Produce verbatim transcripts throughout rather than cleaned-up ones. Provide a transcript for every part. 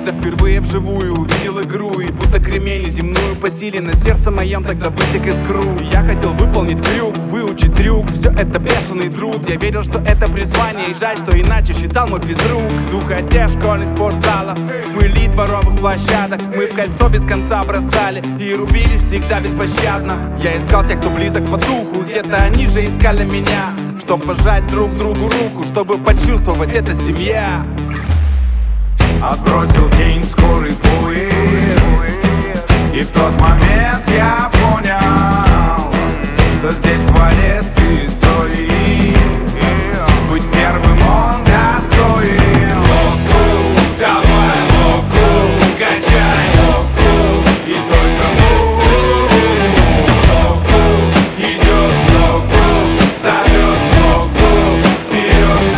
когда впервые вживую увидел игру, и будто кремень земную по силе на сердце моем тогда высек искру. Я хотел выполнить крюк, выучить трюк, все это бешеный труд. Я верил, что это призвание, и жаль, что иначе считал мой физрук. В духоте школьных спортзалов, в пыли дворовых площадок мы в кольцо без конца бросали и рубили всегда беспощадно. Я искал тех, кто близок по духу, где-то они же искали меня, чтоб пожать друг другу руку, чтобы почувствовать, это семья. Отбросил тень скорый поезд, и в тот момент я понял, что здесь творец истории. Быть первым он достоин. Локу, давай локу, качай локу, и только локу идет локу, зовет локу вперед.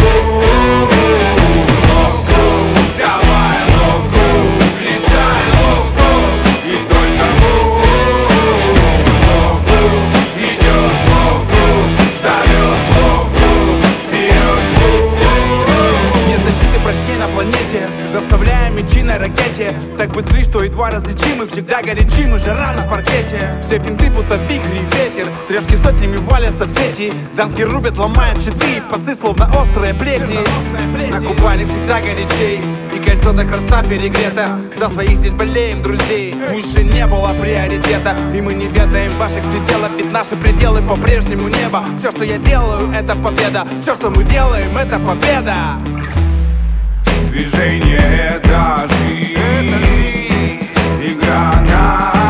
Локу, давай локу, решай локу, и только локу идет локу, зовет локу вперед. Нет защиты прочней на планете, доставляем мечи на ракете, так быстры, что едва различимы, всегда горячи, мы жара на паркете. Все финты будто вихри и ветер, трешки сотнями валятся в сети, дамки рубят, ломают щиты, посты словно острые плети. На Кубани всегда горячей, и кольцо до хреста перегрето. За своих здесь болеем друзей, выше не было приоритета, и мы не ведаем ваших пределов, ведь наши пределы по-прежнему небо. Все, что я делаю, это победа, все, что мы делаем, это победа. Движение — это жизнь, игра на